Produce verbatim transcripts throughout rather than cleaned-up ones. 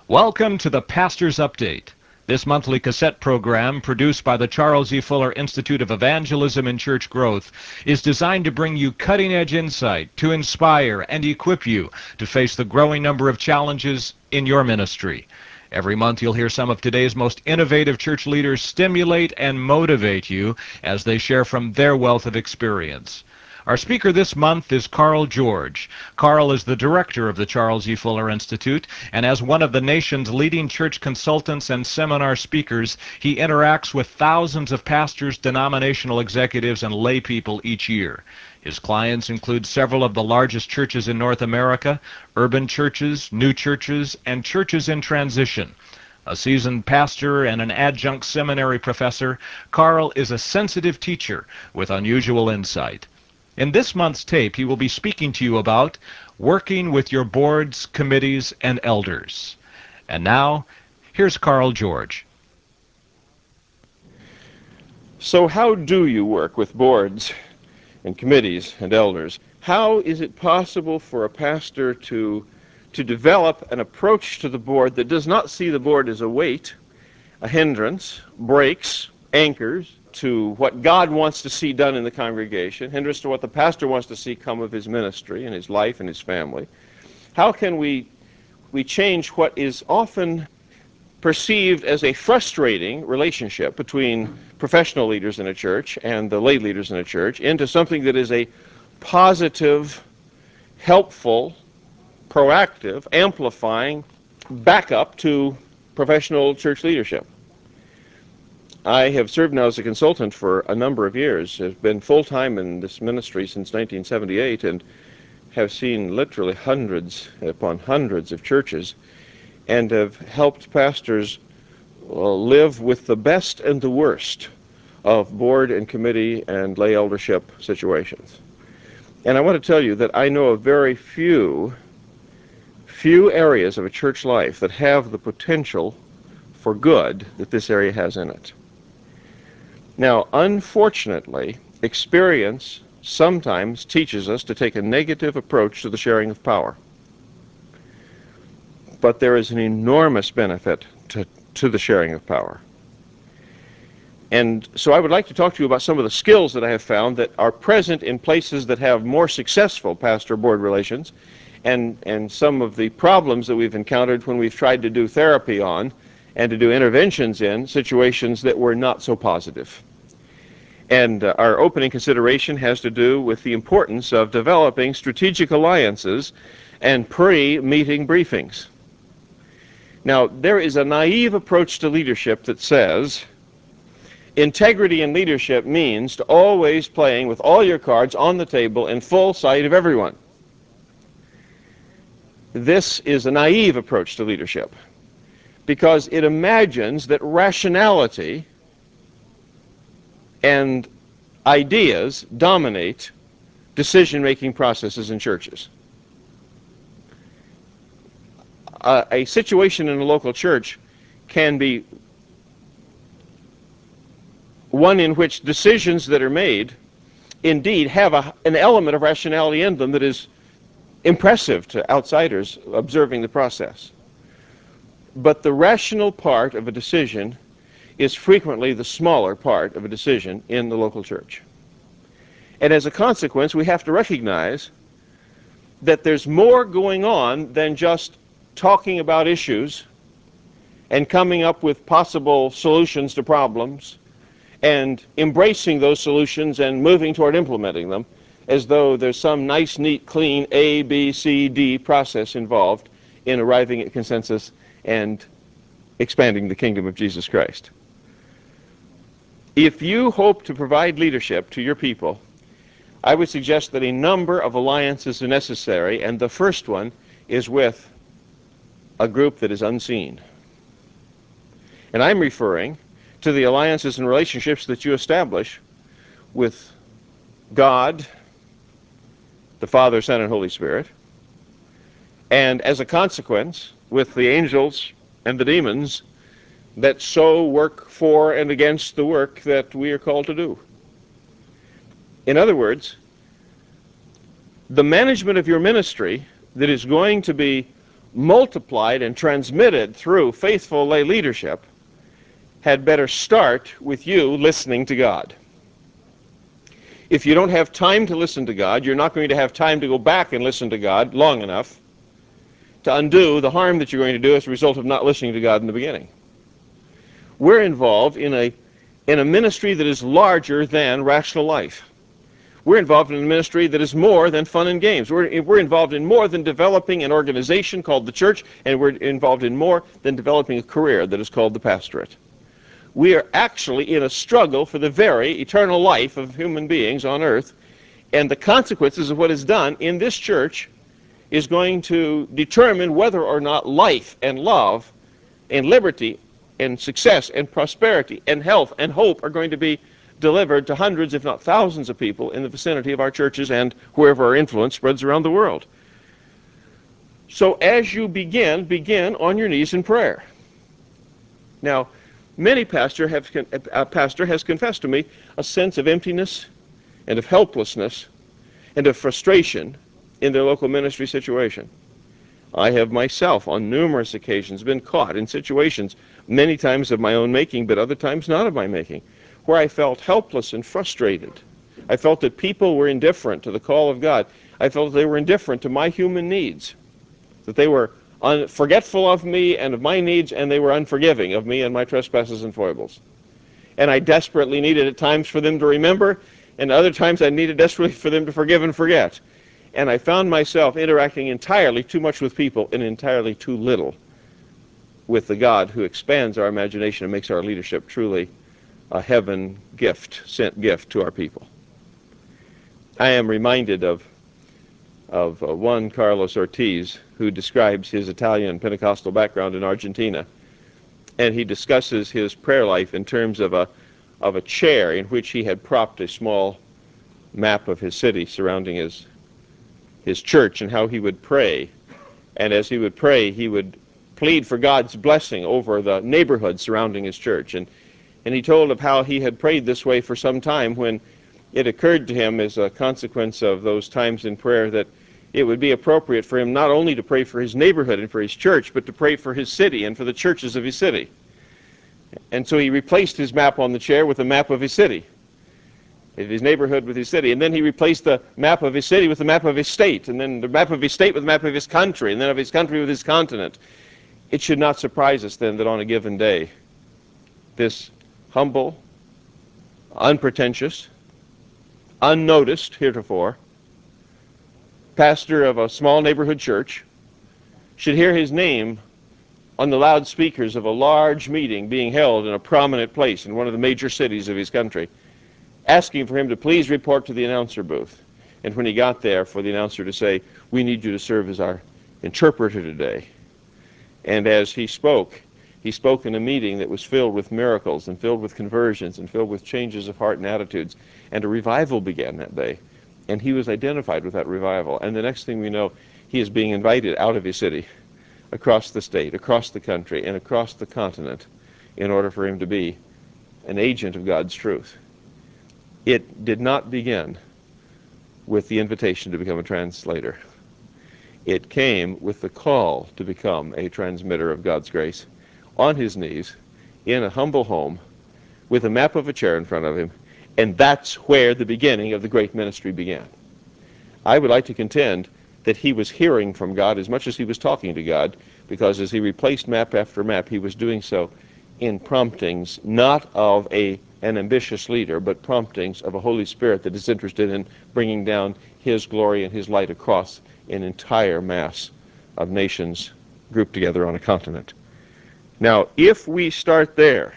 Welcome to the Pastor's Update. This monthly cassette program, produced by the Charles E. Fuller Institute of Evangelism and Church Growth, is designed to bring you cutting-edge insight to inspire and equip you to face the growing number of challenges in your ministry. Every month you'll hear some of today's most innovative church leaders stimulate and motivate you as they share from their wealth of experience. Our speaker this month is Carl George. Carl is the director of the Charles E. Fuller Institute, and as one of the nation's leading church consultants and seminar speakers, he interacts with thousands of pastors, denominational executives, and lay people each year. His clients include several of the largest churches in North America, urban churches, new churches, and churches in transition. A seasoned pastor and an adjunct seminary professor, Carl is a sensitive teacher with unusual insight. In this month's tape, he will be speaking to you about working with your boards, committees, and elders. And now, here's Carl George. So how do you work with boards and committees and elders? How is it possible for a pastor to, to develop an approach to the board that does not see the board as a weight, a hindrance, brakes, anchors, to what God wants to see done in the congregation, hindrance to what the pastor wants to see come of his ministry and his life and his family? How can we, we change what is often perceived as a frustrating relationship between professional leaders in a church and the lay leaders in a church into something that is a positive, helpful, proactive, amplifying backup to professional church leadership? I have served now as a consultant for a number of years. I've been full-time in this ministry since nineteen seventy-eight and have seen literally hundreds upon hundreds of churches and have helped pastors uh, live with the best and the worst of board and committee and lay eldership situations. And I want to tell you that I know of very few, few areas of a church life that have the potential for good that this area has in it. Now, unfortunately, experience sometimes teaches us to take a negative approach to the sharing of power. But there is an enormous benefit to, to the sharing of power. And so I would like to talk to you about some of the skills that I have found that are present in places that have more successful pastor-board relations, and, and some of the problems that we've encountered when we've tried to do therapy on and to do interventions in situations that were not so positive. And uh, our opening consideration has to do with the importance of developing strategic alliances and pre-meeting briefings. Now, there is a naive approach to leadership that says integrity in leadership means to always playing with all your cards on the table in full sight of everyone. This is a naive approach to leadership, because it imagines that rationality and ideas dominate decision-making processes in churches. Uh, a situation in a local church can be one in which decisions that are made indeed have a, an element of rationality in them that is impressive to outsiders observing the process. But the rational part of a decision is frequently the smaller part of a decision in the local church. And as a consequence, we have to recognize that there's more going on than just talking about issues and coming up with possible solutions to problems and embracing those solutions and moving toward implementing them as though there's some nice, neat, clean A, B, C, D process involved in arriving at consensus and expanding the kingdom of Jesus Christ. If you hope to provide leadership to your people, I would suggest that a number of alliances are necessary, and the first one is with a group that is unseen. And I'm referring to the alliances and relationships that you establish with God, the Father, Son, and Holy Spirit, and as a consequence, with the angels and the demons that so work for and against the work that we are called to do. In other words, the management of your ministry that is going to be multiplied and transmitted through faithful lay leadership had better start with you listening to God. If you don't have time to listen to God, you're not going to have time to go back and listen to God long enough to undo the harm that you're going to do as a result of not listening to God in the beginning. We're involved in a, in a ministry that is larger than rational life. We're involved in a ministry that is more than fun and games. We're, we're involved in more than developing an organization called the church, and we're involved in more than developing a career that is called the pastorate. We are actually in a struggle for the very eternal life of human beings on earth, and the consequences of what is done in this church is going to determine whether or not life and love and liberty and success and prosperity and health and hope are going to be delivered to hundreds, if not thousands, of people in the vicinity of our churches and wherever our influence spreads around the world. So as you begin, begin on your knees in prayer. Now, many pastor have, a pastor has confessed to me a sense of emptiness and of helplessness and of frustration in their local ministry situation. I have myself on numerous occasions been caught in situations, many times of my own making, but other times not of my making, where I felt helpless and frustrated. I felt that people were indifferent to the call of God. I felt they were indifferent to my human needs, that they were un- forgetful of me and of my needs, and they were unforgiving of me and my trespasses and foibles. And I desperately needed at times for them to remember, and other times I needed desperately for them to forgive and forget. And I found myself interacting entirely too much with people and entirely too little with the God who expands our imagination and makes our leadership truly a heaven gift, sent gift to our people. I am reminded of, of uh, Juan Carlos Ortiz, who describes his Italian Pentecostal background in Argentina. And he discusses his prayer life in terms of a, of a chair in which he had propped a small map of his city surrounding his, his church, and how he would pray. And as he would pray, he would plead for God's blessing over the neighborhood surrounding his church. And And he told of how he had prayed this way for some time, when it occurred to him as a consequence of those times in prayer that it would be appropriate for him not only to pray for his neighborhood and for his church, but to pray for his city and for the churches of his city. And so he replaced his map on the chair with a map of his city, of his neighborhood with his city. And then he replaced the map of his city with the map of his state, and then the map of his state with the map of his country, and then of his country with his continent. It should not surprise us then that on a given day, this humble, unpretentious, unnoticed heretofore pastor of a small neighborhood church should hear his name on the loudspeakers of a large meeting being held in a prominent place in one of the major cities of his country, asking for him to please report to the announcer booth. And when he got there, for the announcer to say, "We need you to serve as our interpreter today." And as he spoke, he spoke in a meeting that was filled with miracles and filled with conversions and filled with changes of heart and attitudes. And a revival began that day. And he was identified with that revival. And the next thing we know, he is being invited out of his city, across the state, across the country, and across the continent in order for him to be an agent of God's truth. It did not begin with the invitation to become a translator. It came with the call to become a transmitter of God's grace, on his knees, in a humble home, with a map of a chair in front of him, and that's where the beginning of the great ministry began. I would like to contend that he was hearing from God as much as he was talking to God, because as he replaced map after map, he was doing so in promptings, not of a, an ambitious leader, but promptings of a Holy Spirit that is interested in bringing down his glory and his light across an entire mass of nations grouped together on a continent. Now, if we start there,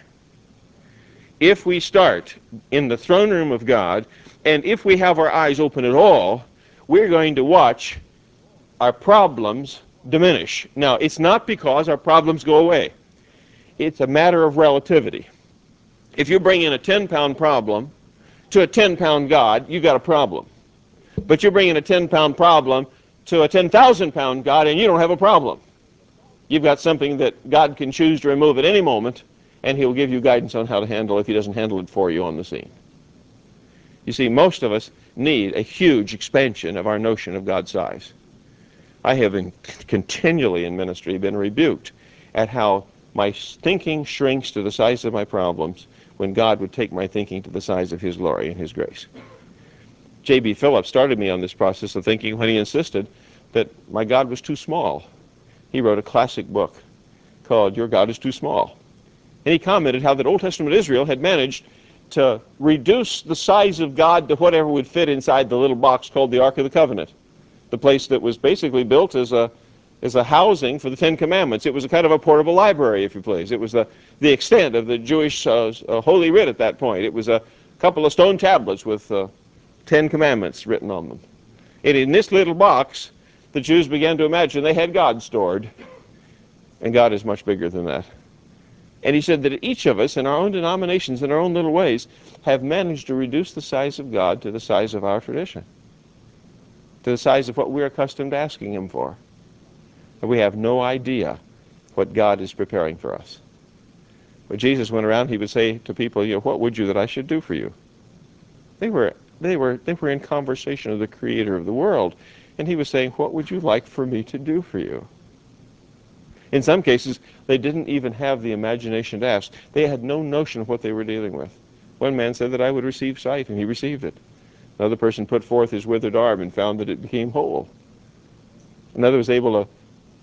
if we start in the throne room of God, and if we have our eyes open at all, we're going to watch our problems diminish. Now, it's not because our problems go away. It's a matter of relativity. If you bring in a ten-pound problem to a ten-pound God, you've got a problem. But you bring in a ten-pound problem to a ten thousand pound God, and you don't have a problem. You've got something that God can choose to remove at any moment, and he'll give you guidance on how to handle it if he doesn't handle it for you on the scene. You see, most of us need a huge expansion of our notion of God's size. I have been continually in ministry been rebuked at how my thinking shrinks to the size of my problems when God would take my thinking to the size of his glory and his grace. J B Phillips started me on this process of thinking when he insisted that my God was too small. He wrote a classic book called Your God is Too Small. And he commented how that Old Testament Israel had managed to reduce the size of God to whatever would fit inside the little box called the Ark of the Covenant, the place that was basically built as a as a housing for the Ten Commandments. It was a kind of a portable library, if you please. It was the, the extent of the Jewish uh, uh, Holy Writ at that point. It was a couple of stone tablets with uh, Ten Commandments written on them. And in this little box, the Jews began to imagine they had God stored, and God is much bigger than that. And he said that each of us, in our own denominations, in our own little ways, have managed to reduce the size of God to the size of our tradition, to the size of what we're accustomed to asking him for. And we have no idea what God is preparing for us. When Jesus went around, he would say to people, you know, what would you that I should do for you? They were, they were, they were in conversation with the Creator of the world. And he was saying, what would you like for me to do for you? In some cases, they didn't even have the imagination to ask. They had no notion of what they were dealing with. One man said that I would receive sight, and he received it. Another person put forth his withered arm and found that it became whole. Another was able to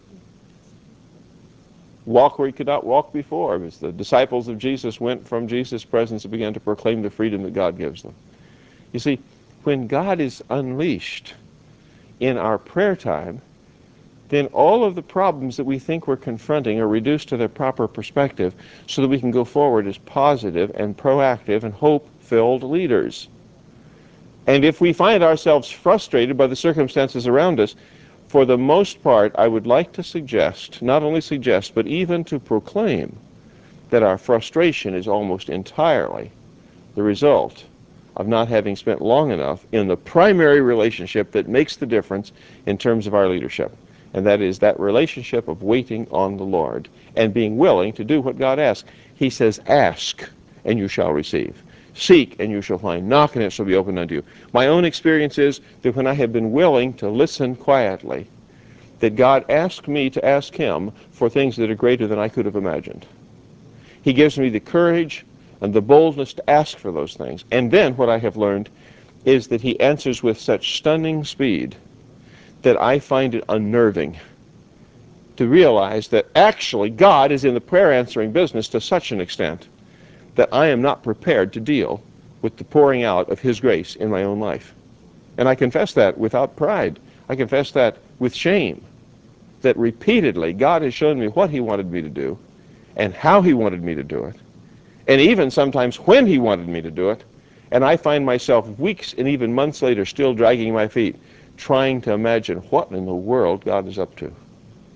walk where he could not walk before, as the disciples of Jesus went from Jesus' presence and began to proclaim the freedom that God gives them. You see, when God is unleashed in our prayer time, then all of the problems that we think we're confronting are reduced to their proper perspective so that we can go forward as positive and proactive and hope-filled leaders. And if we find ourselves frustrated by the circumstances around us, for the most part, I would like to suggest, not only suggest, but even to proclaim that our frustration is almost entirely the result of not having spent long enough in the primary relationship that makes the difference in terms of our leadership. And that is that relationship of waiting on the Lord and being willing to do what God asks. He says, ask, and you shall receive. Seek, and you shall find. Knock, and it shall be opened unto you. My own experience is that when I have been willing to listen quietly, that God asks me to ask him for things that are greater than I could have imagined. He gives me the courage and the boldness to ask for those things. And then what I have learned is that he answers with such stunning speed that I find it unnerving to realize that actually God is in the prayer answering business to such an extent that I am not prepared to deal with the pouring out of his grace in my own life. And I confess that without pride. I confess that with shame, that repeatedly God has shown me what he wanted me to do and how he wanted me to do it, and even sometimes when he wanted me to do it, and I find myself weeks and even months later still dragging my feet, trying to imagine what in the world God is up to.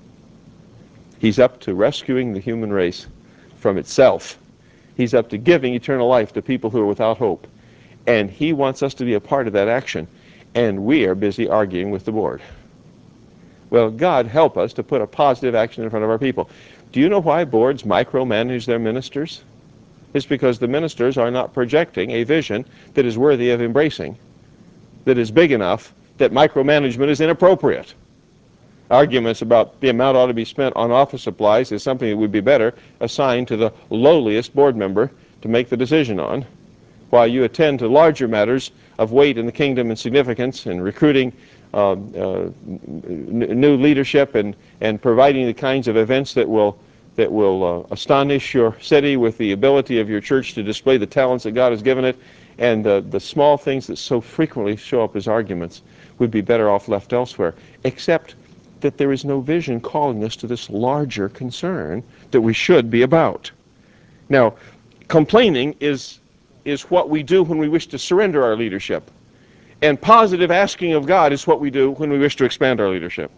He's up to rescuing the human race from itself. He's up to giving eternal life to people who are without hope. And he wants us to be a part of that action. And we are busy arguing with the board. Well, God help us to put a positive action in front of our people. Do you know why boards micromanage their ministers? It's because the ministers are not projecting a vision that is worthy of embracing, that is big enough that micromanagement is inappropriate. Arguments about the amount ought to be spent on office supplies is something that would be better assigned to the lowliest board member to make the decision on, while you attend to larger matters of weight in the kingdom and significance and recruiting uh, uh, new leadership and, and providing the kinds of events that will that will uh, astonish your city with the ability of your church to display the talents that God has given it, and uh, the small things that so frequently show up as arguments would be better off left elsewhere, except that there is no vision calling us to this larger concern that we should be about. Now, complaining is, is what we do when we wish to surrender our leadership, and positive asking of God is what we do when we wish to expand our leadership.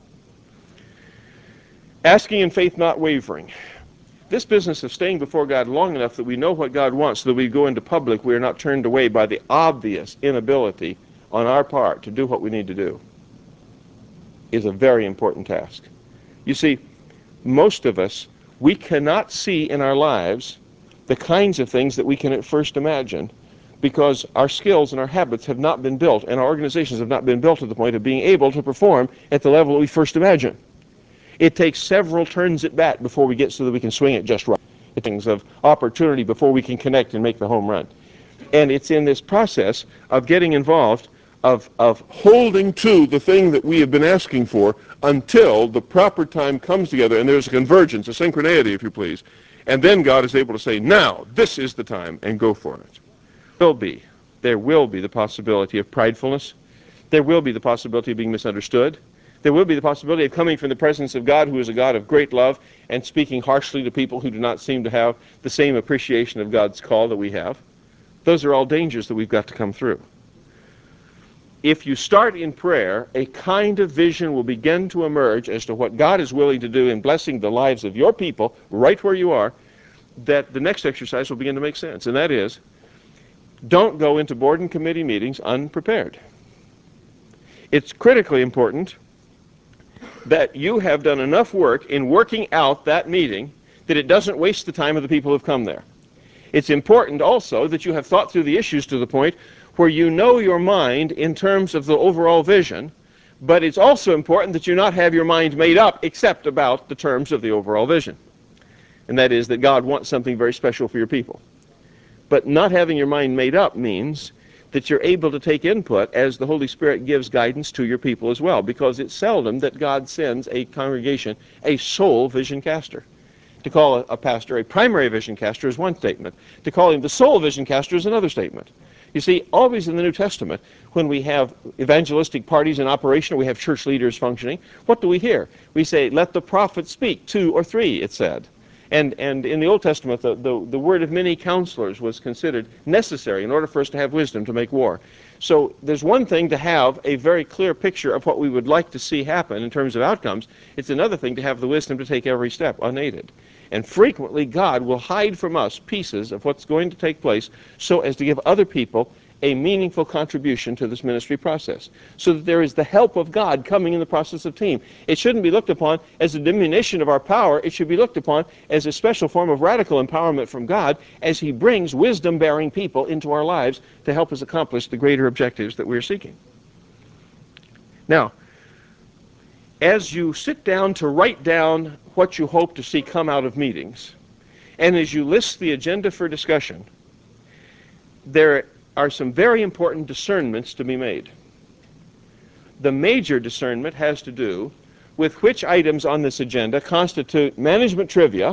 Asking in faith, not wavering. This business of staying before God long enough that we know what God wants, so that we go into public, we are not turned away by the obvious inability on our part to do what we need to do, is a very important task. You see, most of us, we cannot see in our lives the kinds of things that we can at first imagine because our skills and our habits have not been built, and our organizations have not been built to the point of being able to perform at the level that we first imagine. It takes several turns at bat before we get so that we can swing it just right. It takes of opportunity before we can connect and make the home run. And it's in this process of getting involved, of, of holding to the thing that we have been asking for until the proper time comes together and there's a convergence, a synchronicity, if you please. And then God is able to say, now, this is the time, and go for it. There will be, there will be the possibility of pridefulness. There will be the possibility of being misunderstood. There will be the possibility of coming from the presence of God, who is a God of great love, and speaking harshly to people who do not seem to have the same appreciation of God's call that we have. Those are all dangers that we've got to come through. If you start in prayer, a kind of vision will begin to emerge as to what God is willing to do in blessing the lives of your people right where you are, that the next exercise will begin to make sense. And that is, don't go into board and committee meetings unprepared. It's critically important that you have done enough work in working out that meeting that it doesn't waste the time of the people who have come there. It's important also that you have thought through the issues to the point where you know your mind in terms of the overall vision, but it's also important that you not have your mind made up except about the terms of the overall vision. And that is that God wants something very special for your people. But not having your mind made up means that you're able to take input as the Holy Spirit gives guidance to your people as well, because it's seldom that God sends a congregation a sole vision caster. To call a, a pastor a primary vision caster is one statement. To call him the sole vision caster is another statement. You see, always in the New Testament, when we have evangelistic parties in operation, or we have church leaders functioning, what do we hear? We say, let the prophets speak, two or three, it said. And, and in the Old Testament, the, the, the word of many counselors was considered necessary in order for us to have wisdom to make war. So there's one thing to have a very clear picture of what we would like to see happen in terms of outcomes. It's another thing to have the wisdom to take every step unaided. And frequently, God will hide from us pieces of what's going to take place so as to give other people a meaningful contribution to this ministry process, so that there is the help of God coming in the process of team. It shouldn't be looked upon as a diminution of our power. It should be looked upon as a special form of radical empowerment from God as He brings wisdom-bearing people into our lives to help us accomplish the greater objectives that we're seeking. Now, as you sit down to write down what you hope to see come out of meetings, and as you list the agenda for discussion, there are some very important discernments to be made. The major discernment has to do with which items on this agenda constitute management trivia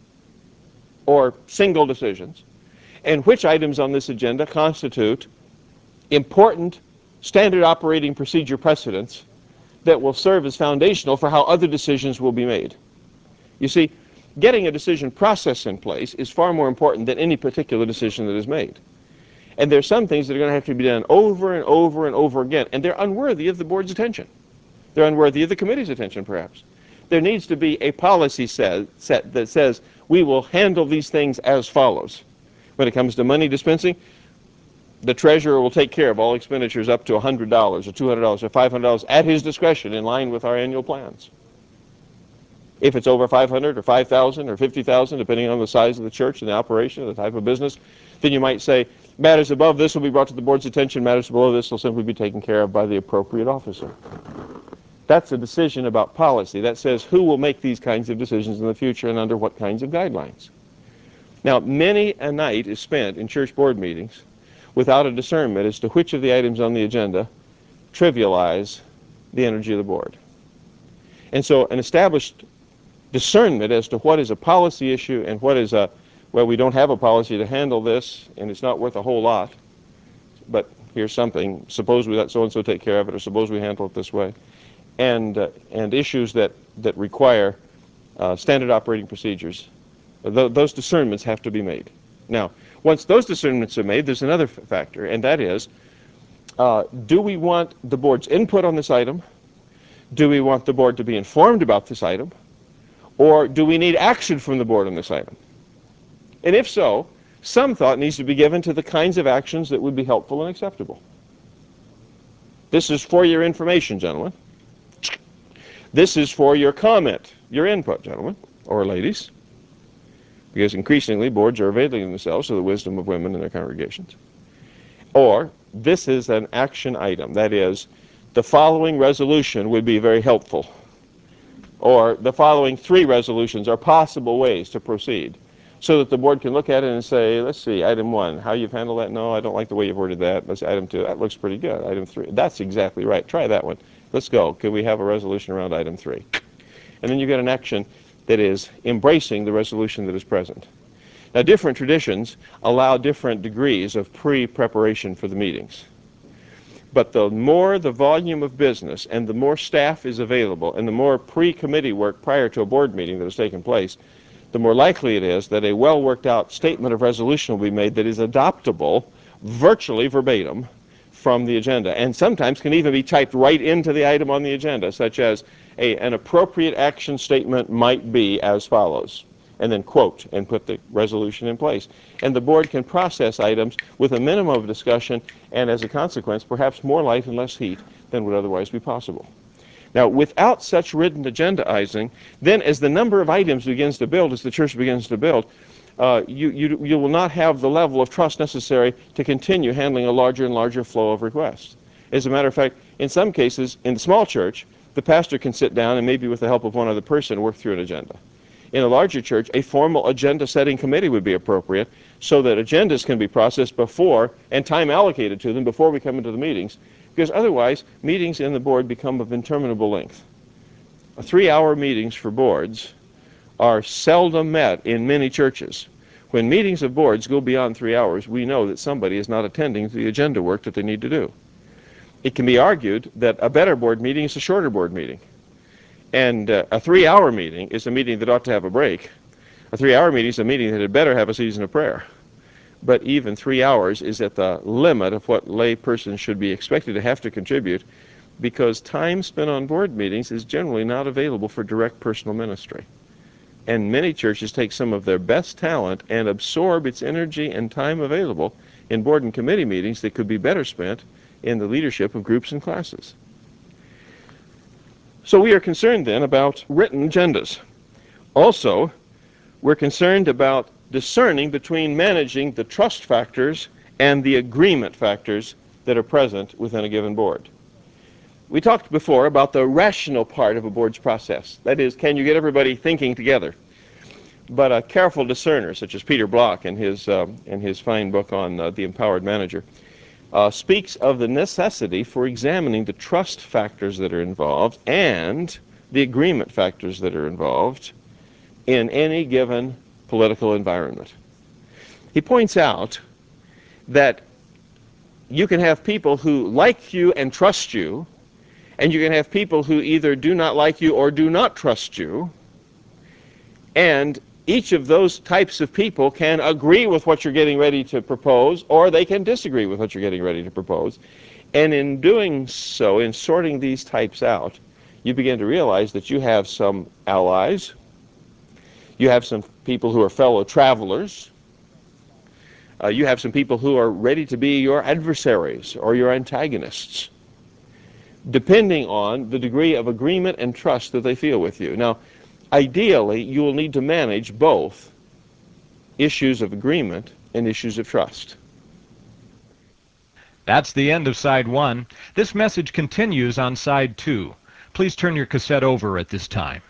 or single decisions, and which items on this agenda constitute important standard operating procedure precedents that will serve as foundational for how other decisions will be made. You see, getting a decision process in place is far more important than any particular decision that is made. And there are some things that are going to have to be done over and over and over again, and they're unworthy of the board's attention. They're unworthy of the committee's attention, perhaps. There needs to be a policy set, set that says we will handle these things as follows. When it comes to money dispensing, the treasurer will take care of all expenditures up to one hundred dollars or two hundred dollars or five hundred dollars at his discretion in line with our annual plans. If it's over five hundred dollars or five thousand dollars or fifty thousand dollars, depending on the size of the church and the operation, the type of business, then you might say, matters above this will be brought to the board's attention, matters below this will simply be taken care of by the appropriate officer. That's a decision about policy. That says who will make these kinds of decisions in the future and under what kinds of guidelines. Now, many a night is spent in church board meetings without a discernment as to which of the items on the agenda trivialize the energy of the board. And so an established discernment as to what is a policy issue and what is a, well, we don't have a policy to handle this and it's not worth a whole lot, but here's something, suppose we let so-and-so take care of it, or suppose we handle it this way, and, uh, and issues that, that require uh, standard operating procedures. Th those discernments have to be made. Now, once those discernments are made, there's another factor, and that is, uh, do we want the board's input on this item? Do we want the board to be informed about this item? Or do we need action from the board on this item? And if so, some thought needs to be given to the kinds of actions that would be helpful and acceptable. This is for your information, gentlemen. This is for your comment, your input, gentlemen, or ladies, because increasingly boards are availing themselves of the wisdom of women in their congregations. Or, this is an action item. That is, the following resolution would be very helpful. Or, the following three resolutions are possible ways to proceed. So that the board can look at it and say, let's see, item one, how you've handled that? No, I don't like the way you've worded that. Let's see, item two, that looks pretty good. Item three, that's exactly right. Try that one. Let's go. Can we have a resolution around item three? And then you get an action that is embracing the resolution that is present. Now, different traditions allow different degrees of pre-preparation for the meetings. But the more the volume of business and the more staff is available and the more pre-committee work prior to a board meeting that has taken place, the more likely it is that a well-worked out statement of resolution will be made that is adoptable virtually verbatim from the agenda, and sometimes can even be typed right into the item on the agenda, such as a, an appropriate action statement might be as follows, and then quote and put the resolution in place. And the board can process items with a minimum of discussion and, as a consequence, perhaps more light and less heat than would otherwise be possible. Now, without such written agendaizing, then as the number of items begins to build, as the church begins to build, uh, you, you, you will not have the level of trust necessary to continue handling a larger and larger flow of requests. As a matter of fact, in some cases, in the small church, the pastor can sit down and maybe with the help of one other person work through an agenda. In a larger church, a formal agenda-setting committee would be appropriate so that agendas can be processed before and time allocated to them before we come into the meetings, because otherwise meetings in the board become of interminable length. Three-hour meetings for boards are seldom met in many churches. When meetings of boards go beyond three hours, we know that somebody is not attending to the agenda work that they need to do. It can be argued that a better board meeting is a shorter board meeting. And uh, a three-hour meeting is a meeting that ought to have a break. A three-hour meeting is a meeting that had better have a season of prayer. But even three hours is at the limit of what lay persons should be expected to have to contribute, because time spent on board meetings is generally not available for direct personal ministry. And many churches take some of their best talent and absorb its energy and time available in board and committee meetings that could be better spent in the leadership of groups and classes. So we are concerned then about written agendas. Also, we're concerned about discerning between managing the trust factors and the agreement factors that are present within a given board. We talked before about the rational part of a board's process. That is, can you get everybody thinking together? But a careful discerner, such as Peter Block in his, uh, in his fine book on uh, the Empowered Manager, uh, speaks of the necessity for examining the trust factors that are involved and the agreement factors that are involved in any given political environment. He points out that you can have people who like you and trust you, and you can have people who either do not like you or do not trust you, and each of those types of people can agree with what you're getting ready to propose, or they can disagree with what you're getting ready to propose. And in doing so, in sorting these types out, you begin to realize that you have some allies, you have some people who are fellow travelers, uh, you have some people who are ready to be your adversaries or your antagonists, depending on the degree of agreement and trust that they feel with you. Now, ideally, you will need to manage both issues of agreement and issues of trust. That's the end of side one. This message continues on side two. Please turn your cassette over at this time.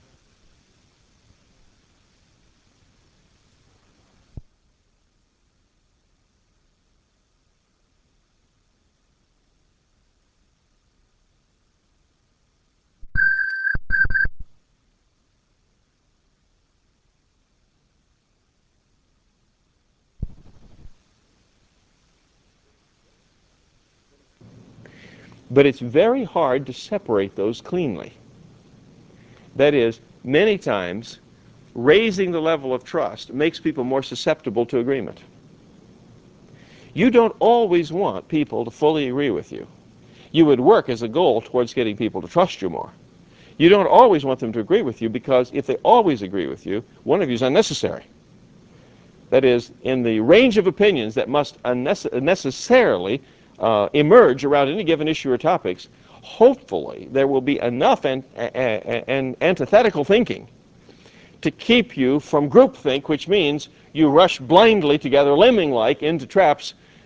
But it's very hard to separate those cleanly. That is, many times, raising the level of trust makes people more susceptible to agreement. You don't always want people to fully agree with you. You would work as a goal towards getting people to trust you more. You don't always want them to agree with you, because if they always agree with you, one of you is unnecessary. That is, in the range of opinions that must necessarily uh, emerge around any given issue or topics, hopefully there will be enough an, an, an antithetical thinking to keep you from groupthink, which means you rush blindly together, lemming-like, into traps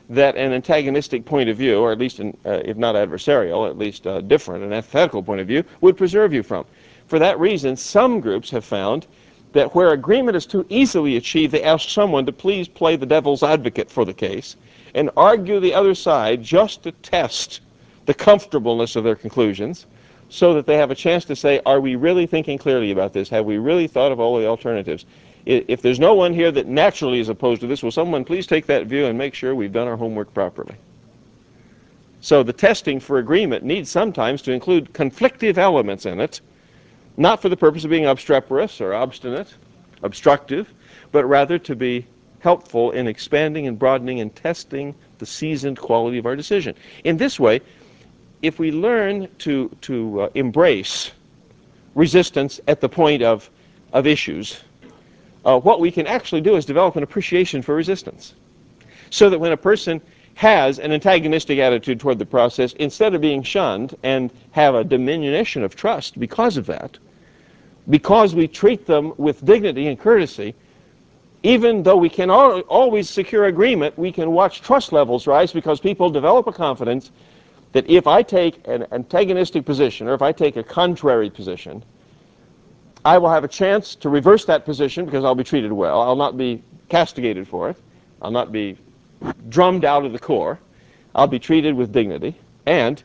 that an antagonistic point of view, or at least, an, uh, if not adversarial, at least uh, different, an antithetical point of view, would preserve you from. For that reason, some groups have found that where agreement is too easily achieved, they ask someone to please play the devil's advocate for the case and argue the other side just to test the comfortableness of their conclusions, so that they have a chance to say, are we really thinking clearly about this? Have we really thought of all the alternatives? If there's no one here that naturally is opposed to this, will someone please take that view and make sure we've done our homework properly? So the testing for agreement needs sometimes to include conflictive elements in it, not for the purpose of being obstreperous or obstinate, obstructive, but rather to be helpful in expanding and broadening and testing the seasoned quality of our decision. In this way, if we learn to, to uh, embrace resistance at the point of, of issues, uh, what we can actually do is develop an appreciation for resistance. So that when a person has an antagonistic attitude toward the process, instead of being shunned and have a diminution of trust because of that, because we treat them with dignity and courtesy, even though we can al always secure agreement, we can watch trust levels rise because people develop a confidence that if I take an antagonistic position or if I take a contrary position, I will have a chance to reverse that position because I'll be treated well. I'll not be castigated for it. I'll not be drummed out of the corps. I'll be treated with dignity. And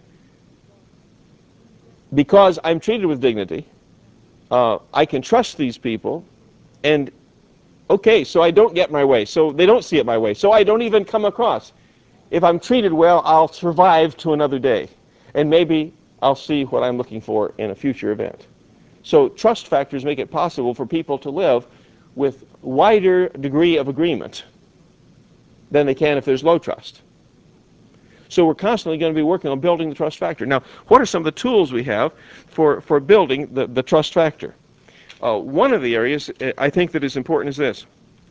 because I'm treated with dignity, uh, I can trust these people. And okay, so I don't get my way. So they don't see it my way. So I don't even come across. If I'm treated well, I'll survive to another day. And maybe I'll see what I'm looking for in a future event. So trust factors make it possible for people to live with wider degree of agreement than they can if there's low trust. So we're constantly going to be working on building the trust factor. Now, what are some of the tools we have for, for building the, the trust factor? Uh, one of the areas I think that is important is this.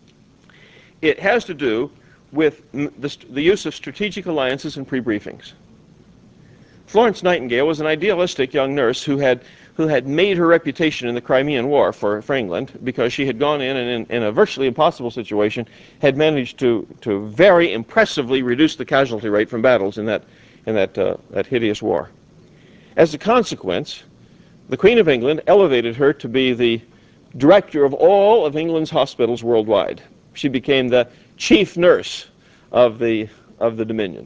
It has to do with the, the use of strategic alliances and pre-briefings. Florence Nightingale was an idealistic young nurse who had, who had made her reputation in the Crimean War for, for England because she had gone in and in, in a virtually impossible situation had managed to, to very impressively reduce the casualty rate from battles in that, in that, uh, that hideous war. As a consequence, the Queen of England elevated her to be the director of all of England's hospitals worldwide. She became the chief nurse of the, of the Dominion.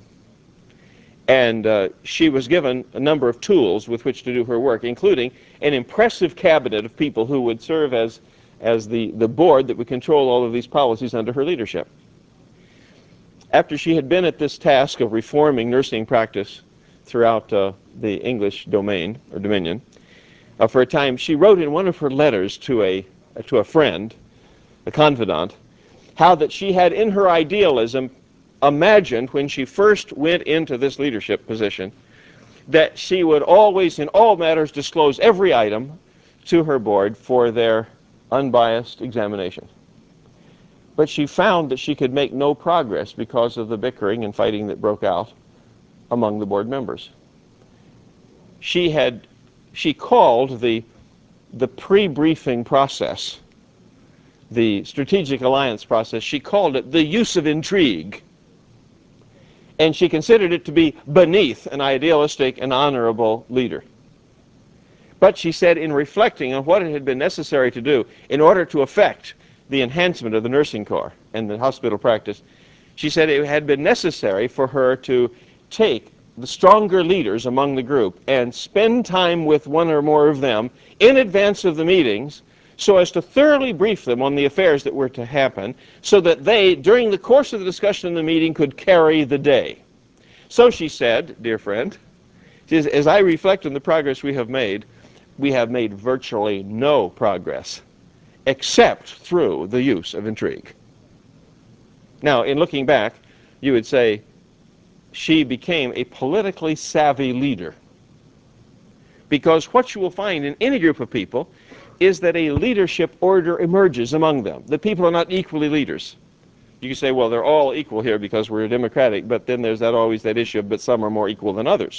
And uh, she was given a number of tools with which to do her work, including an impressive cabinet of people who would serve as, as the, the board that would control all of these policies under her leadership. After she had been at this task of reforming nursing practice throughout uh, the English domain, or dominion, uh, for a time, she wrote in one of her letters to a, uh, to a friend, a confidant, how that she had in her idealism imagined when she first went into this leadership position that she would always in all matters disclose every item to her board for their unbiased examination. But she found that she could make no progress because of the bickering and fighting that broke out among the board members. She had she called the the pre-briefing process, the strategic alliance process, she called it the use of intrigue. And she considered it to be beneath an idealistic and honorable leader. But she said, in reflecting on what it had been necessary to do in order to effect the enhancement of the nursing corps and the hospital practice, she said it had been necessary for her to take the stronger leaders among the group and spend time with one or more of them in advance of the meetings so as to thoroughly brief them on the affairs that were to happen, so that they, during the course of the discussion in the meeting, could carry the day. So she said, dear friend, as I reflect on the progress we have made, we have made virtually no progress except through the use of intrigue. Now, in looking back, you would say she became a politically savvy leader. Because what you will find in any group of people is that a leadership order emerges among them. The people are not equally leaders. You can say, well, they're all equal here because we're democratic, but then there's that always that issue of, but some are more equal than others.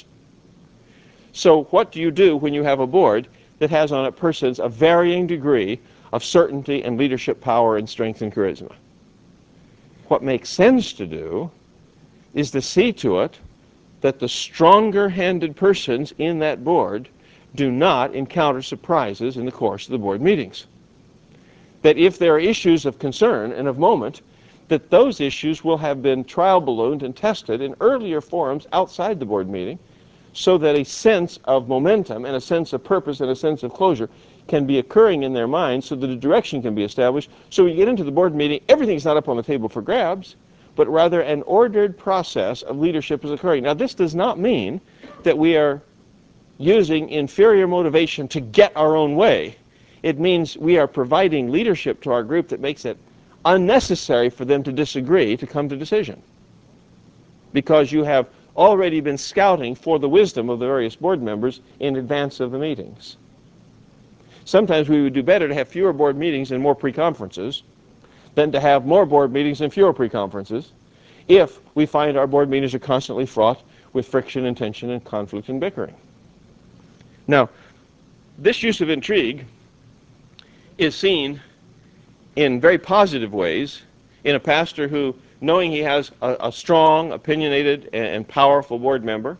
So what do you do when you have a board that has on it persons of varying degree of certainty and leadership power and strength and charisma? What makes sense to do is to see to it that the stronger-handed persons in that board do not encounter surprises in the course of the board meetings. That if there are issues of concern and of moment, that those issues will have been trial ballooned and tested in earlier forums outside the board meeting, so that a sense of momentum and a sense of purpose and a sense of closure can be occurring in their minds, so that a direction can be established. So when you get into the board meeting, everything's not up on the table for grabs, but rather an ordered process of leadership is occurring. Now, this does not mean that we are using inferior motivation to get our own way. It means we are providing leadership to our group that makes it unnecessary for them to disagree to come to decision, because you have already been scouting for the wisdom of the various board members in advance of the meetings. Sometimes we would do better to have fewer board meetings and more pre-conferences than to have more board meetings and fewer pre-conferences if we find our board meetings are constantly fraught with friction and tension and conflict and bickering. Now, this use of intrigue is seen in very positive ways in a pastor who, knowing he has a, a strong, opinionated, and, and powerful board member,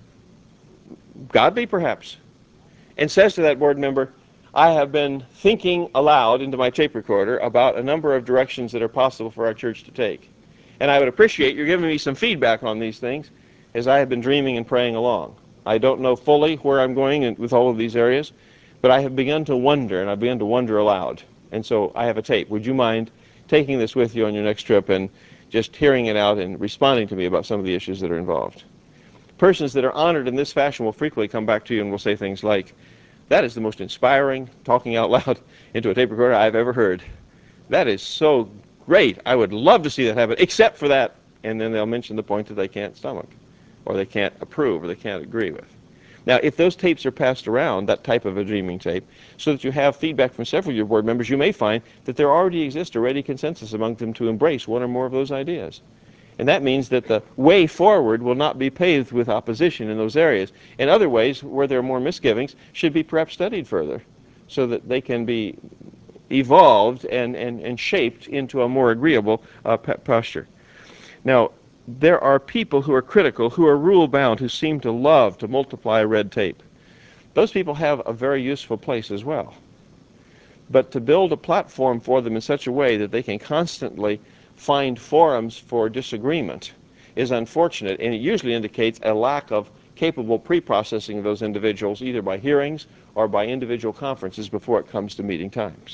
godly perhaps, and says to that board member, I have been thinking aloud into my tape recorder about a number of directions that are possible for our church to take. And I would appreciate your giving me some feedback on these things as I have been dreaming and praying along. I don't know fully where I'm going in, with all of these areas, but I have begun to wonder, and I've begun to wonder aloud. And so I have a tape. Would you mind taking this with you on your next trip and just hearing it out and responding to me about some of the issues that are involved? Persons that are honored in this fashion will frequently come back to you and will say things like, that is the most inspiring talking out loud into a tape recorder I've ever heard. That is so great. I would love to see that happen, except for that. And then they'll mention the point that they can't stomach, or they can't approve, or they can't agree with. Now, if those tapes are passed around, that type of a dreaming tape, so that you have feedback from several of your board members, you may find that there already exists a ready consensus among them to embrace one or more of those ideas. And that means that the way forward will not be paved with opposition in those areas. In other ways, where there are more misgivings, should be perhaps studied further, so that they can be evolved and, and, and shaped into a more agreeable uh, posture. Now, there are people who are critical, who are rule-bound, who seem to love to multiply red tape. Those people have a very useful place as well. But to build a platform for them in such a way that they can constantly find forums for disagreement is unfortunate, and it usually indicates a lack of capable pre-processing of those individuals, either by hearings or by individual conferences before it comes to meeting times.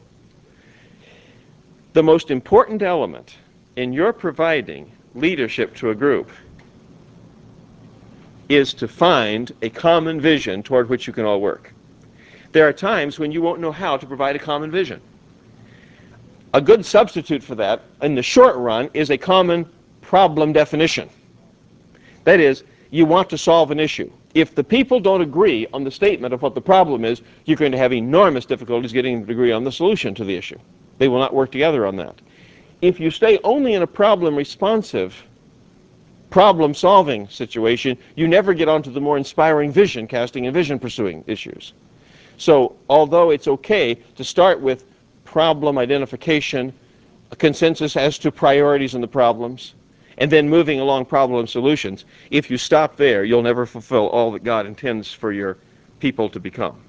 The most important element in your providing leadership to a group is to find a common vision toward which you can all work. There are times when you won't know how to provide a common vision. A good substitute for that in the short run is a common problem definition. That is, you want to solve an issue. If the people don't agree on the statement of what the problem is, you're going to have enormous difficulties getting them to agree on the solution to the issue. They will not work together on that. If you stay only in a problem-responsive, problem-solving situation, you never get onto the more inspiring vision-casting and vision-pursuing issues. So, although it's okay to start with problem identification, a consensus as to priorities in the problems, and then moving along problem solutions, if you stop there, you'll never fulfill all that God intends for your people to become.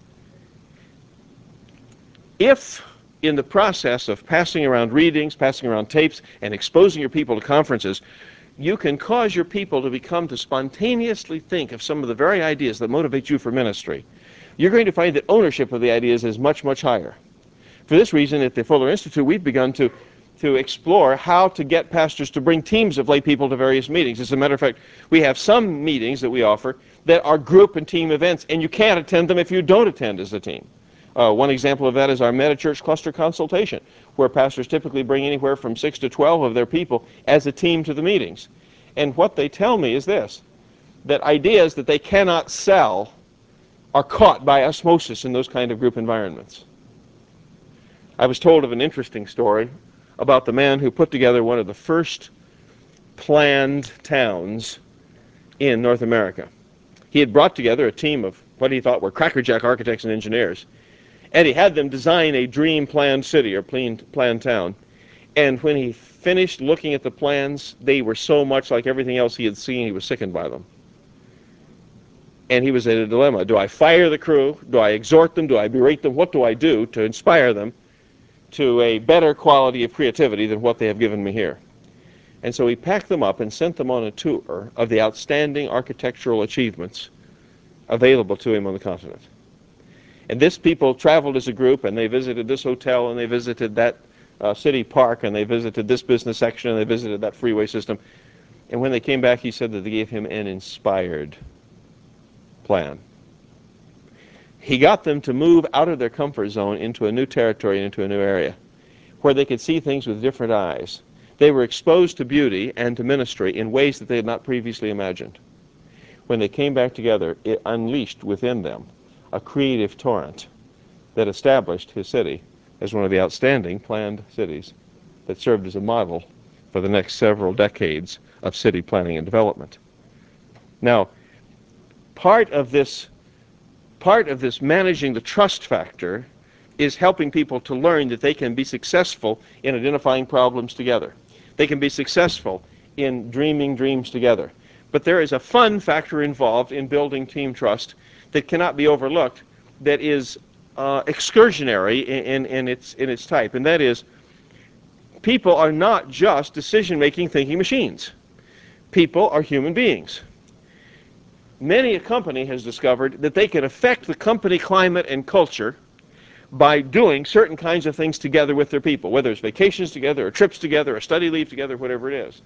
If in the process of passing around readings, passing around tapes, and exposing your people to conferences, you can cause your people to become to spontaneously think of some of the very ideas that motivate you for ministry, you're going to find that ownership of the ideas is much, much higher. For this reason, at the Fuller Institute, we've begun to, to explore how to get pastors to bring teams of lay people to various meetings. As a matter of fact, we have some meetings that we offer that are group and team events, and you can't attend them if you don't attend as a team. Uh, one example of that is our Meta-Church Cluster Consultation, where pastors typically bring anywhere from six to twelve of their people as a team to the meetings. And what they tell me is this, that ideas that they cannot sell are caught by osmosis in those kind of group environments. I was told of an interesting story about the man who put together one of the first planned towns in North America. He had brought together a team of what he thought were crackerjack architects and engineers, and he had them design a dream planned city or planned, planned town. And when he finished looking at the plans, they were so much like everything else he had seen, he was sickened by them. And he was in a dilemma. Do I fire the crew? Do I exhort them? Do I berate them? What do I do to inspire them to a better quality of creativity than what they have given me here? And so he packed them up and sent them on a tour of the outstanding architectural achievements available to him on the continent. And this people traveled as a group, and they visited this hotel, and they visited that uh, city park, and they visited this business section, and they visited that freeway system. And when they came back, he said that they gave him an inspired plan. He got them to move out of their comfort zone into a new territory and into a new area where they could see things with different eyes. They were exposed to beauty and to ministry in ways that they had not previously imagined. When they came back together, it unleashed within them a creative torrent that established his city as one of the outstanding planned cities that served as a model for the next several decades of city planning and development. Now, part of this, part of this managing the trust factor is helping people to learn that they can be successful in identifying problems together. They can be successful in dreaming dreams together. But there is a fun factor involved in building team trust that cannot be overlooked, that is uh, excursionary in, in, in, its, in its type, and that is people are not just decision-making thinking machines. People are human beings. Many a company has discovered that they can affect the company climate and culture by doing certain kinds of things together with their people, whether it's vacations together, or trips together, or study leave together, whatever it is.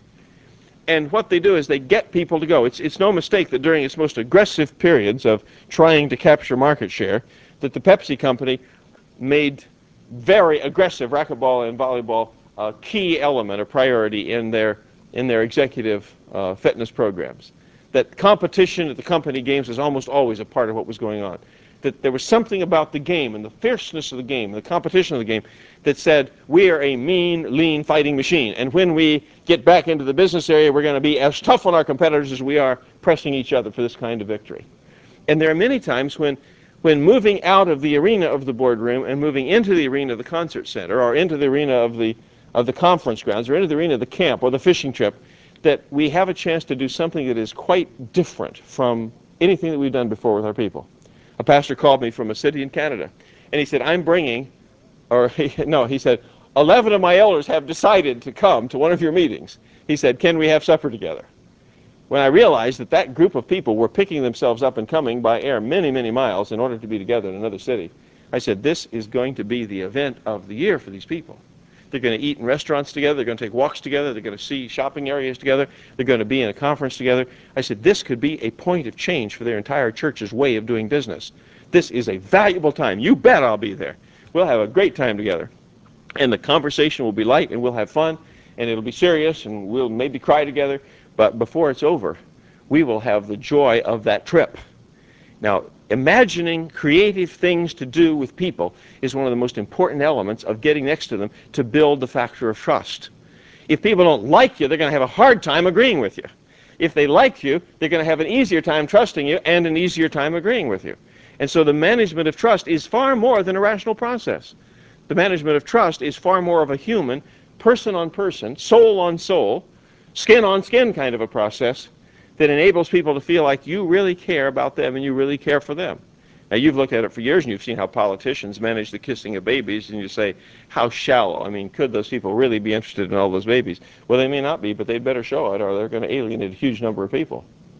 And what they do is they get people to go. It's, it's no mistake that during its most aggressive periods of trying to capture market share, that the Pepsi company made very aggressive racquetball and volleyball a key element, a priority in their, in their executive uh, fitness programs. That competition at the company games was almost always a part of what was going on. That there was something about the game and the fierceness of the game, the competition of the game, that said, we are a mean, lean fighting machine. And when we get back into the business area, we're going to be as tough on our competitors as we are pressing each other for this kind of victory. And there are many times when, when moving out of the arena of the boardroom and moving into the arena of the concert center, or into the arena of the, of the conference grounds, or into the arena of the camp, or the fishing trip, that we have a chance to do something that is quite different from anything that we've done before with our people. A pastor called me from a city in Canada, and he said, I'm bringing, or he, no, he said, eleven of my elders have decided to come to one of your meetings. He said, can we have supper together? When I realized that that group of people were picking themselves up and coming by air many, many miles in order to be together in another city, I said, this is going to be the event of the year for these people. They're going to eat in restaurants together. They're going to take walks together. They're going to see shopping areas together. They're going to be in a conference together. I said, this could be a point of change for their entire church's way of doing business. This is a valuable time. You bet I'll be there. We'll have a great time together. And the conversation will be light, and we'll have fun, and it'll be serious, and we'll maybe cry together. But before it's over, we will have the joy of that trip. Now, imagining creative things to do with people is one of the most important elements of getting next to them to build the factor of trust. If people don't like you, they're going to have a hard time agreeing with you. If they like you, they're going to have an easier time trusting you and an easier time agreeing with you. And so the management of trust is far more than a rational process. The management of trust is far more of a human, person on person, soul on soul, skin on skin kind of a process that enables people to feel like you really care about them and you really care for them. Now, you've looked at it for years, and you've seen how politicians manage the kissing of babies, and you say, how shallow. I mean, could those people really be interested in all those babies? Well, they may not be, but they'd better show it, or they're going to alienate a huge number of people.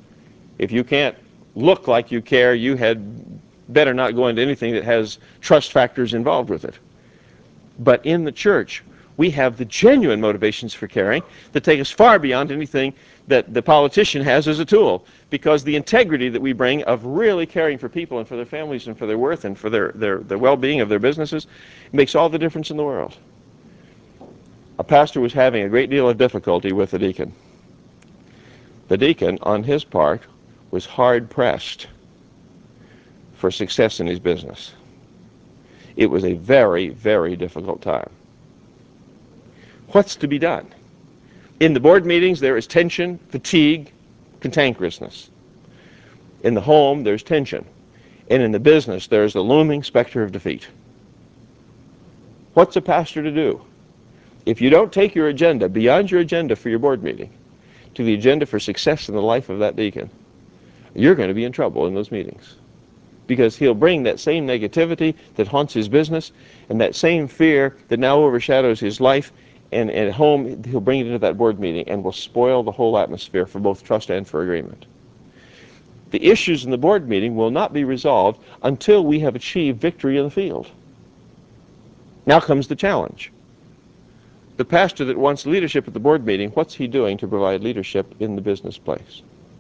If you can't look like you care, you had better not go into anything that has trust factors involved with it. But in the church, we have the genuine motivations for caring that take us far beyond anything that the politician has as a tool, because the integrity that we bring of really caring for people and for their families and for their worth and for their, their, their well-being of their businesses makes all the difference in the world. A pastor was having a great deal of difficulty with the deacon. The deacon, on his part, was hard-pressed for success in his business. It was a very, very difficult time. What's to be done? In the board meetings, there is tension, fatigue, cantankerousness. In the home, there's tension. And in the business, there's the looming specter of defeat. What's a pastor to do? If you don't take your agenda beyond your agenda for your board meeting to the agenda for success in the life of that deacon, you're going to be in trouble in those meetings. Because he'll bring that same negativity that haunts his business and that same fear that now overshadows his life, and at home he'll bring it into that board meeting and will spoil the whole atmosphere for both trust and for agreement. The issues in the board meeting will not be resolved until we have achieved victory in the field. Now comes the challenge. The pastor that wants leadership at the board meeting, what's he doing to provide leadership in the business place?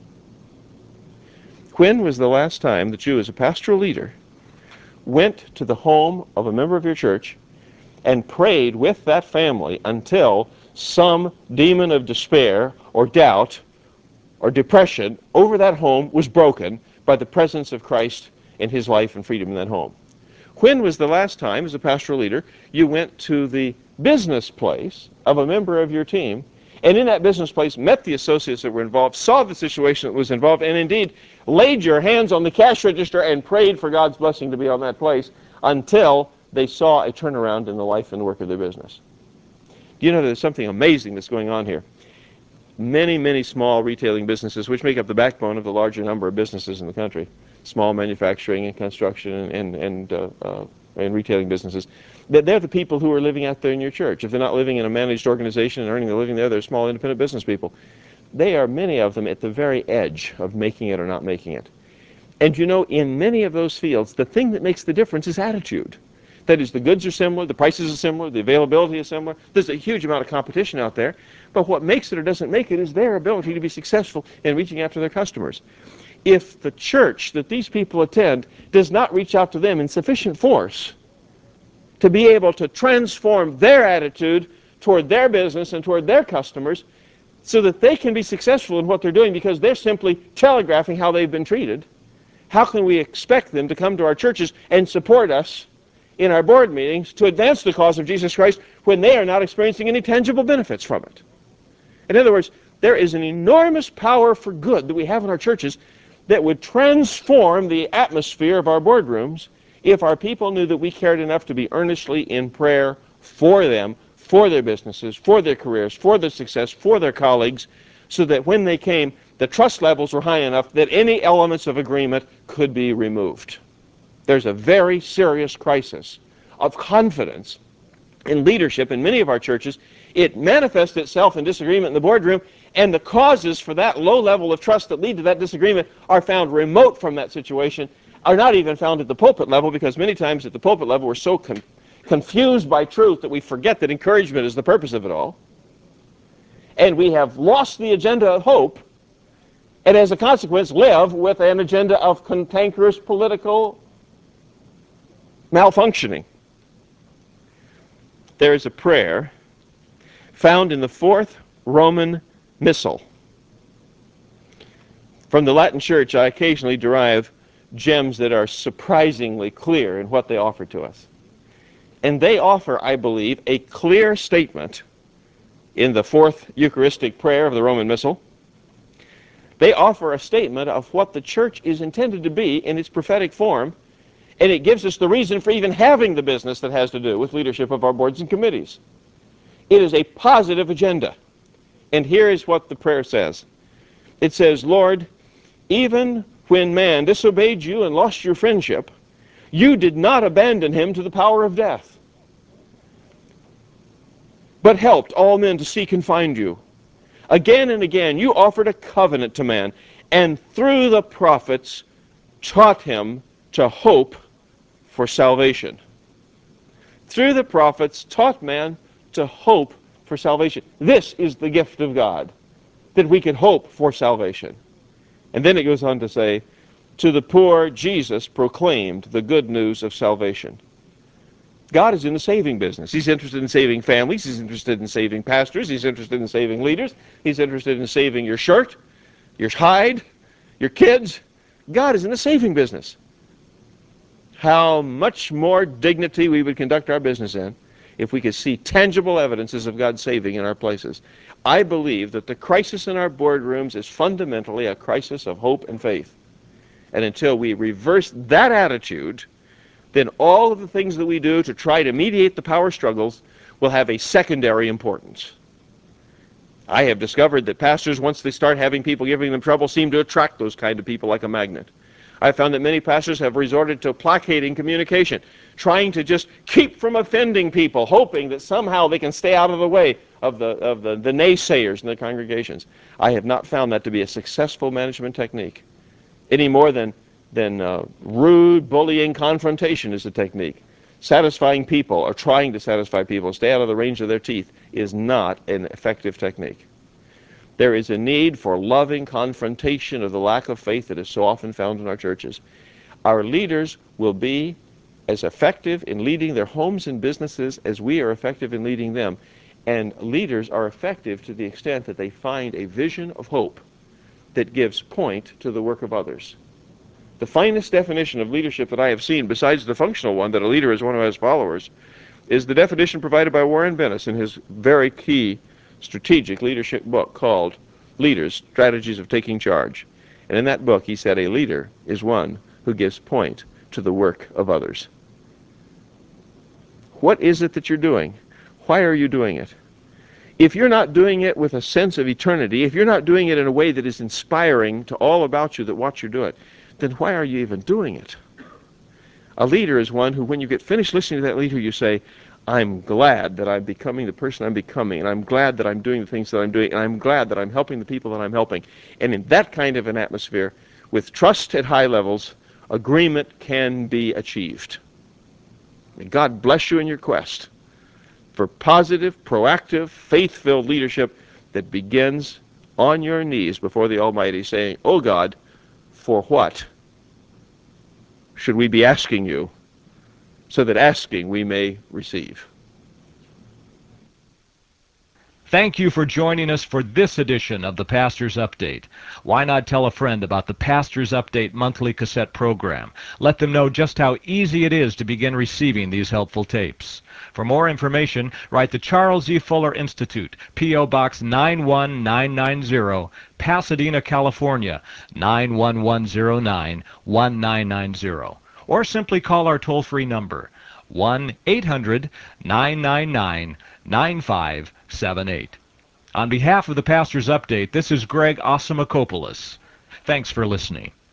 When was the last time that you, as a pastoral leader, went to the home of a member of your church and prayed with that family until some demon of despair or doubt or depression over that home was broken by the presence of Christ in his life and freedom in that home? When was the last time, as a pastoral leader, you went to the business place of a member of your team, and in that business place met the associates that were involved, saw the situation that was involved, and indeed laid your hands on the cash register and prayed for God's blessing to be on that place until they saw a turnaround in the life and work of their business? Do you know there's something amazing that's going on here? Many, many small retailing businesses, which make up the backbone of the larger number of businesses in the country, small manufacturing and construction and, and, and, uh, uh, and retailing businesses, they're the people who are living out there in your church. If they're not living in a managed organization and earning their living there, they're small independent business people. They are, many of them, at the very edge of making it or not making it. And you know, in many of those fields, the thing that makes the difference is attitude. That is, the goods are similar, the prices are similar, the availability is similar. There's a huge amount of competition out there. But what makes it or doesn't make it is their ability to be successful in reaching out to their customers. If the church that these people attend does not reach out to them in sufficient force to be able to transform their attitude toward their business and toward their customers so that they can be successful in what they're doing because they're simply telegraphing how they've been treated, how can we expect them to come to our churches and support us in our board meetings to advance the cause of Jesus Christ when they are not experiencing any tangible benefits from it? In other words, there is an enormous power for good that we have in our churches that would transform the atmosphere of our boardrooms if our people knew that we cared enough to be earnestly in prayer for them, for their businesses, for their careers, for their success, for their colleagues, so that when they came, the trust levels were high enough that any elements of agreement could be removed. There's a very serious crisis of confidence in leadership in many of our churches. It manifests itself in disagreement in the boardroom, and the causes for that low level of trust that lead to that disagreement are found remote from that situation, are not even found at the pulpit level, because many times at the pulpit level we're so con confused by truth that we forget that encouragement is the purpose of it all. And we have lost the agenda of hope, and as a consequence live with an agenda of cantankerous political malfunctioning. There is a prayer found in the fourth Roman Missal. From the Latin Church, I occasionally derive gems that are surprisingly clear in what they offer to us. And they offer, I believe, a clear statement in the fourth Eucharistic prayer of the Roman Missal. They offer a statement of what the church is intended to be in its prophetic form, and it gives us the reason for even having the business that has to do with leadership of our boards and committees. It is a positive agenda. And here is what the prayer says. It says, Lord, even when man disobeyed you and lost your friendship, you did not abandon him to the power of death, but helped all men to seek and find you. Again and again you offered a covenant to man, and through the prophets taught him to hope for salvation. Through the prophets taught man to hope for salvation. This is the gift of God, that we can hope for salvation. And then it goes on to say, to the poor Jesus proclaimed the good news of salvation. God is in the saving business. He's interested in saving families. He's interested in saving pastors. He's interested in saving leaders. He's interested in saving your shirt, your hide, your kids. God is in the saving business. How much more dignity we would conduct our business in if we could see tangible evidences of God's saving in our places. I believe that the crisis in our boardrooms is fundamentally a crisis of hope and faith. And until we reverse that attitude, then all of the things that we do to try to mediate the power struggles will have a secondary importance. I have discovered that pastors, once they start having people giving them trouble, seem to attract those kind of people like a magnet. I found that many pastors have resorted to placating communication, trying to just keep from offending people, hoping that somehow they can stay out of the way of the, of the, the naysayers in the congregations. I have not found that to be a successful management technique, any more than, than uh, rude, bullying confrontation is a technique. Satisfying people, or trying to satisfy people, stay out of the range of their teeth, is not an effective technique. There is a need for loving confrontation of the lack of faith that is so often found in our churches. Our leaders will be as effective in leading their homes and businesses as we are effective in leading them. And leaders are effective to the extent that they find a vision of hope that gives point to the work of others. The finest definition of leadership that I have seen, besides the functional one, that a leader is one who has followers, is the definition provided by Warren Bennis in his very key strategic leadership book called Leaders, Strategies of Taking Charge. And in that book he said a leader is one who gives point to the work of others. What is it that you're doing? Why are you doing it? If you're not doing it with a sense of eternity, if you're not doing it in a way that is inspiring to all about you that watch you do it, then why are you even doing it? A leader is one who, when you get finished listening to that leader, you say, I'm glad that I'm becoming the person I'm becoming, and I'm glad that I'm doing the things that I'm doing, and I'm glad that I'm helping the people that I'm helping. And in that kind of an atmosphere, with trust at high levels, agreement can be achieved. May God bless you in your quest for positive, proactive, faith-filled leadership that begins on your knees before the Almighty saying, Oh God, for what should we be asking you, so that asking we may receive? Thank you for joining us for this edition of the Pastor's Update. Why not tell a friend about the Pastor's Update monthly cassette program? Let them know just how easy it is to begin receiving these helpful tapes. For more information, write the Charles E. Fuller Institute, P O. Box nine one nine nine zero, Pasadena, California, nine one one zero nine one nine nine zero. Or simply call our toll-free number, one eight hundred nine nine nine nine five seven eight. On behalf of the Pastor's Update, this is Greg Osimakopoulos. Thanks for listening.